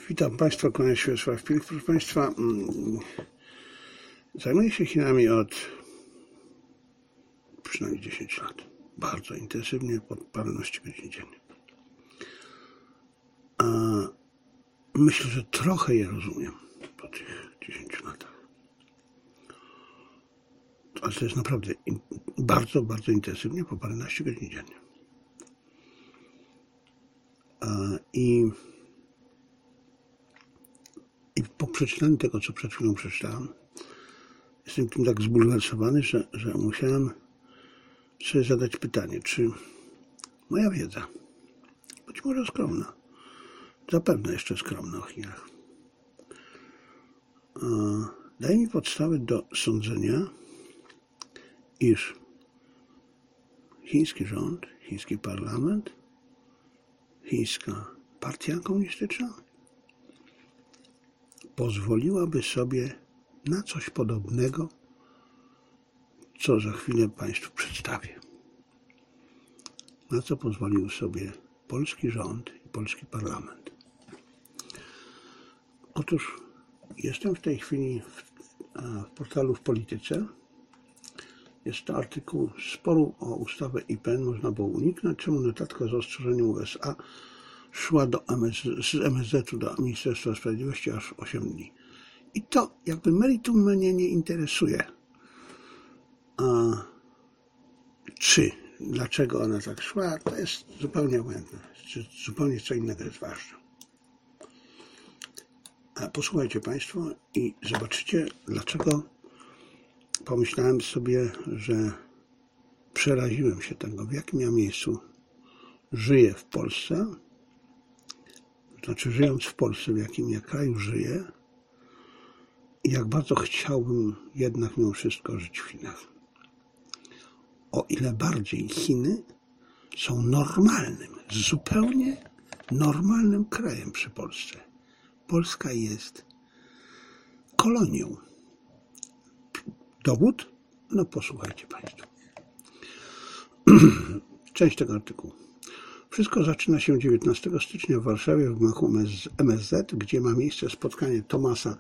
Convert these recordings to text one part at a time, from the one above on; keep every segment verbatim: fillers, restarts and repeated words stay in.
Witam Państwa, kłaniam się Wiesław Pilik. Proszę Państwa, zajmuję się Chinami od przynajmniej dziesięć lat. Bardzo intensywnie, po paręnaście godzin dziennie. A myślę, że trochę je rozumiem po tych dziesięciu latach. Ale to jest naprawdę bardzo, bardzo intensywnie, po paręnaście godzin dziennie. I I po przeczytaniu tego, co przed chwilą przeczytałem, jestem tym tak zbulwersowany, że, że musiałem sobie zadać pytanie, czy moja wiedza, być może skromna, zapewne jeszcze skromna o Chinach, daje mi podstawy do sądzenia, iż chiński rząd, chiński parlament, chińska partia komunistyczna pozwoliłaby sobie na coś podobnego, co za chwilę Państwu przedstawię. Na co pozwolił sobie polski rząd i polski parlament. Otóż jestem w tej chwili w, w portalu w Polityce. Jest to artykuł sporu o ustawę I P N można było uniknąć, czemu notatka z ostrzeżeniem U S A szła do M S, z M S Z-u do Ministerstwa Sprawiedliwości aż osiem dni. I to jakby meritum mnie nie interesuje. A czy, dlaczego ona tak szła, to jest zupełnie obojętne. Zupełnie co innego jest ważne. A posłuchajcie Państwo i zobaczycie, dlaczego pomyślałem sobie, że przeraziłem się tego, w jakim ja miejscu żyję w Polsce. Znaczy, żyjąc w Polsce, w jakim ja kraju żyję, i jak bardzo chciałbym jednak mimo wszystko żyć w Chinach. O ile bardziej Chiny są normalnym, zupełnie normalnym krajem przy Polsce. Polska jest kolonią. Dowód? No posłuchajcie Państwo. Część tego artykułu. Wszystko zaczyna się dziewiętnastego stycznia w Warszawie w gmachu M S Z, gdzie ma miejsce spotkanie Thomasa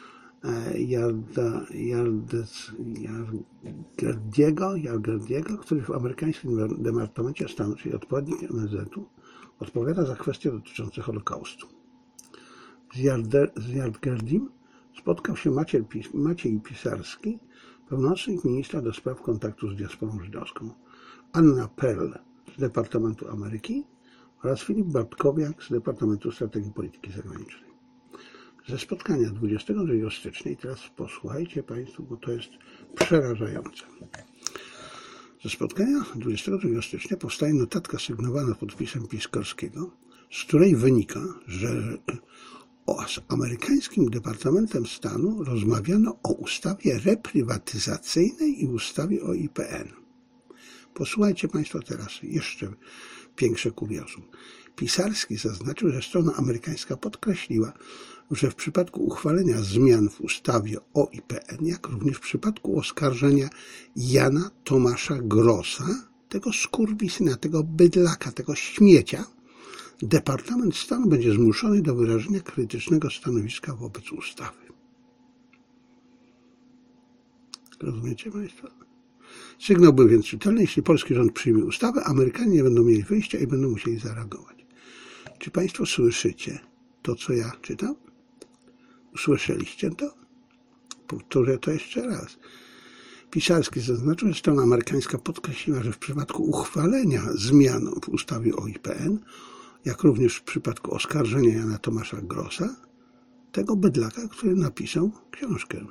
Jargerdiego, Jargerdiego, który w amerykańskim Departamencie Stanu, czyli odpowiednik M S Z-u, odpowiada za kwestie dotyczące Holokaustu. Z Jargerdim spotkał się Maciej, Maciej Pisarski, pełnomocnik ministra do spraw kontaktu z diasporą żydowską, Anna Perl z Departamentu Ameryki oraz Filip Bartkowiak z Departamentu Strategii Polityki Zagranicznej. Ze spotkania dwudziestego drugiego stycznia, i teraz posłuchajcie Państwo, bo to jest przerażające. Ze spotkania dwudziestego drugiego stycznia powstaje notatka sygnowana podpisem Piskorskiego, z której wynika, że z amerykańskim Departamentem Stanu rozmawiano o ustawie reprywatyzacyjnej i ustawie o I P N. Posłuchajcie Państwo teraz jeszcze większe kuriozum. Pisarski zaznaczył, że strona amerykańska podkreśliła, że w przypadku uchwalenia zmian w ustawie o I P N, jak również w przypadku oskarżenia Jana Tomasza Grossa, tego skurwisyna, tego bydlaka, tego śmiecia, Departament Stanu będzie zmuszony do wyrażenia krytycznego stanowiska wobec ustawy. Rozumiecie Państwo? Sygnał był więc czytelny. Jeśli polski rząd przyjmie ustawę, Amerykanie nie będą mieli wyjścia i będą musieli zareagować. Czy Państwo słyszycie to, co ja czytam? Usłyszeliście to? Powtórzę to jeszcze raz. Pisarski zaznaczył, że strona amerykańska podkreśliła, że w przypadku uchwalenia zmian w ustawie o I P N, jak również w przypadku oskarżenia Jana Tomasza Grossa, tego bydlaka, który napisał książkę.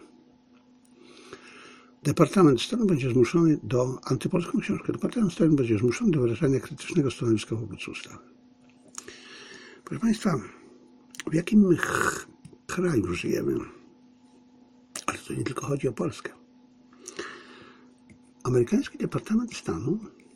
Departament Stanu będzie zmuszony do, antypolską książkę, Departament Stanu będzie zmuszony do wyrażania krytycznego stanowiska wobec ustawy. Proszę Państwa, w jakim my kraju żyjemy? Ale to nie tylko chodzi o Polskę. Amerykański Departament Stanu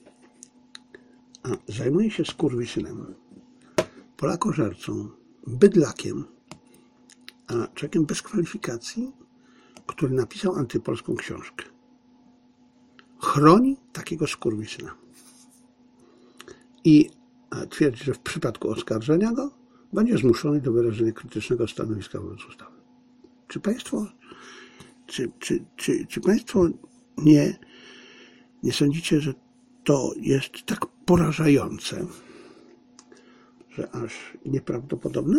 a, zajmuje się skurwysynem, polakożercą, bydlakiem, a człowiekiem bez kwalifikacji, który napisał antypolską książkę. Chroni takiego skurwysyna. I twierdzi, że w przypadku oskarżenia go będzie zmuszony do wyrażenia krytycznego stanowiska wobec ustawy. Czy Państwo, czy, czy, czy, czy państwo nie, nie sądzicie, że to jest tak porażające, że aż nieprawdopodobne?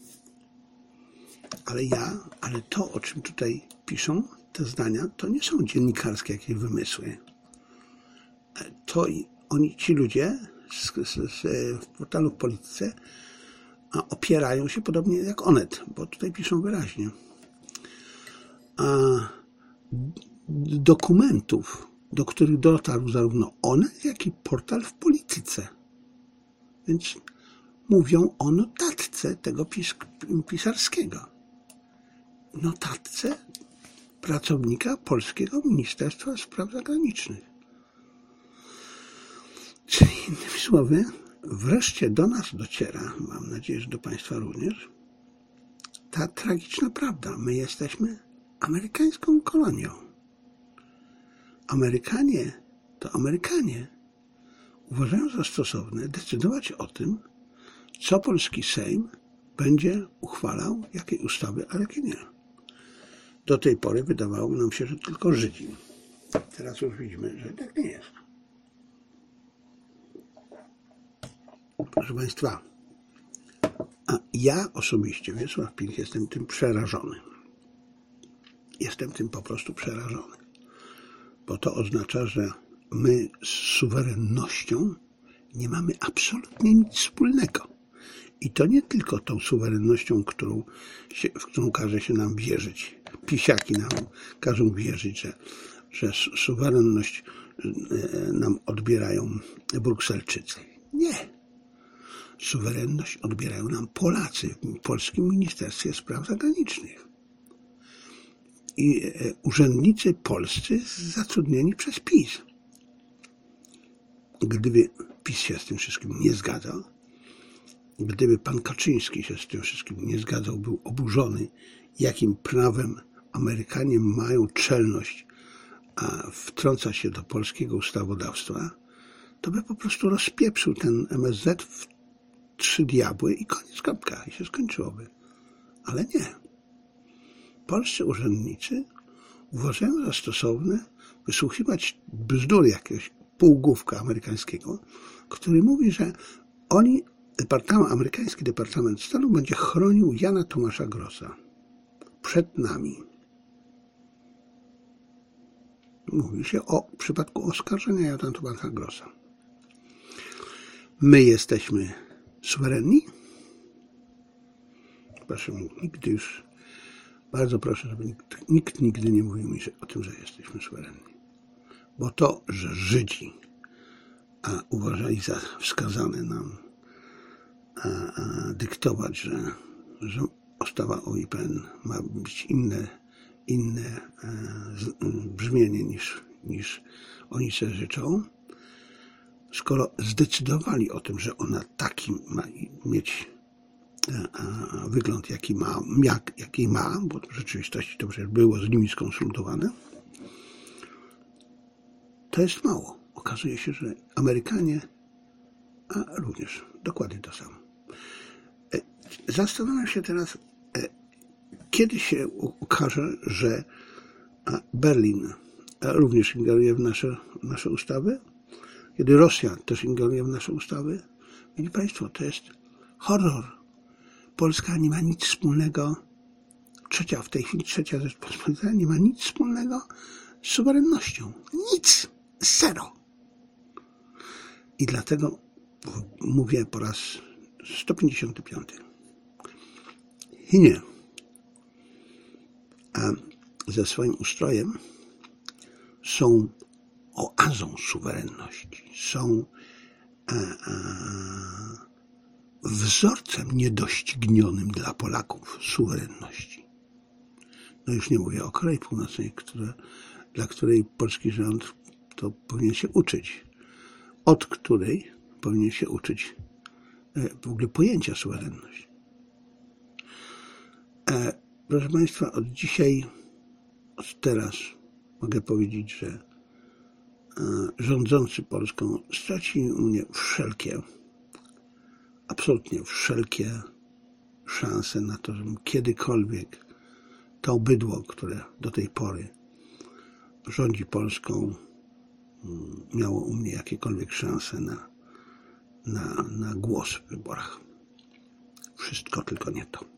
Ale ja, ale to, o czym tutaj piszą, te zdania, to nie są dziennikarskie jakieś wymysły. To oni, ci ludzie z, z, z, w portalu w Polityce a opierają się podobnie jak Onet, bo tutaj piszą wyraźnie. A dokumentów, do których dotarł zarówno Onet, jak i portal w Polityce. Więc mówią o notatce tego pis pisarskiego. Notatce pracownika Polskiego Ministerstwa Spraw Zagranicznych. Czyli innymi słowy, wreszcie do nas dociera, mam nadzieję, że do Państwa również, ta tragiczna prawda. My jesteśmy amerykańską kolonią. Amerykanie to Amerykanie uważają za stosowne decydować o tym, co polski Sejm będzie uchwalał, jakie ustawy, a jakie nie. Do tej pory wydawało nam się, że tylko Żydzi. Teraz już widzimy, że tak nie jest. Proszę Państwa, a ja osobiście, Wiesław Pilch, jestem tym przerażony. Jestem tym po prostu przerażony. Bo to oznacza, że my z suwerennością nie mamy absolutnie nic wspólnego. I to nie tylko tą suwerennością, którą się, w którą każe się nam wierzyć. Pisiaki nam każą wierzyć, że, że suwerenność nam odbierają Brukselczycy. Nie. Suwerenność odbierają nam Polacy w Polskim Ministerstwie Spraw Zagranicznych. I urzędnicy polscy zatrudnieni przez PiS. Gdyby PiS się z tym wszystkim nie zgadzał, gdyby pan Kaczyński się z tym wszystkim nie zgadzał, był oburzony, jakim prawem Amerykanie mają czelność a wtrącać się do polskiego ustawodawstwa, to by po prostu rozpieprzył ten M S Z w trzy diabły i koniec, kropka, i się skończyłoby. Ale nie. Polscy urzędnicy uważają za stosowne wysłuchiwać bzdur jakiegoś półgłówka amerykańskiego, który mówi, że oni, departament, amerykański Departament Stanu będzie chronił Jana Tomasza Grossa przed nami. Mówi się o przypadku oskarżenia Jana Tomasza Grossa. My jesteśmy suwerenni? Proszę, nigdy już, bardzo proszę, żeby nikt, nikt nigdy nie mówił mi o tym, że jesteśmy suwerenni. Bo to, że Żydzi a uważali za wskazane nam a, a, dyktować, że, że ustawa o I P N ma być inne, inne a, z, brzmienie niż, niż oni sobie życzą, skoro zdecydowali o tym, że ona taki ma mieć a, a, wygląd, jaki ma, jak, jaki ma, bo w rzeczywistości to przecież było z nimi skonsultowane, to jest mało. Okazuje się, że Amerykanie, a również dokładnie to samo. Zastanawiam się teraz, kiedy się okaże, że Berlin również ingeruje w nasze, nasze ustawy, kiedy Rosja też ingeruje w nasze ustawy. Widzicie Państwo, to jest horror. Polska nie ma nic wspólnego, trzecia, w tej chwili trzecia Rzeczpospolita nie ma nic wspólnego z suwerennością. Nic. Zero. I dlatego mówię po raz sto pięćdziesiąty piąty. Chiny a ze swoim ustrojem są oazą suwerenności. Są a, a, wzorcem niedoścignionym dla Polaków suwerenności. No już nie mówię o Korei Północnej, które, dla której polski rząd to powinien się uczyć. Od której powinien się uczyć w ogóle pojęcia suwerenność. Proszę Państwa, od dzisiaj, od teraz mogę powiedzieć, że rządzący Polską stracili u mnie wszelkie, absolutnie wszelkie szansę na to, żebym kiedykolwiek to bydło, które do tej pory rządzi Polską, miało u mnie jakiekolwiek szanse na, na, na głos w wyborach. Wszystko, tylko nie to.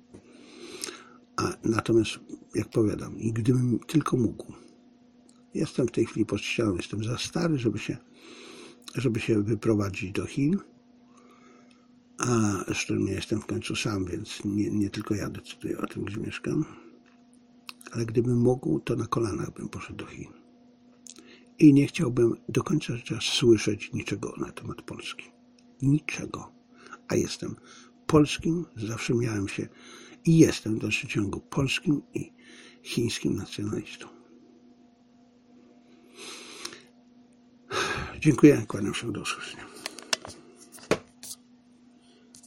A natomiast, jak powiadam, i gdybym tylko mógł, jestem w tej chwili pod ścianą, jestem za stary, żeby się, żeby się wyprowadzić do Chin, a zresztą nie jestem w końcu sam, więc nie, nie tylko ja decyduję o tym, gdzie mieszkam, ale gdybym mógł, to na kolanach bym poszedł do Chin. I nie chciałbym do końca życia słyszeć niczego na temat Polski. Niczego. A jestem polskim, zawsze miałem się i jestem w dalszym ciągu polskim i chińskim nacjonalistą. Dziękuję, kłaniam się, do usłyszenia.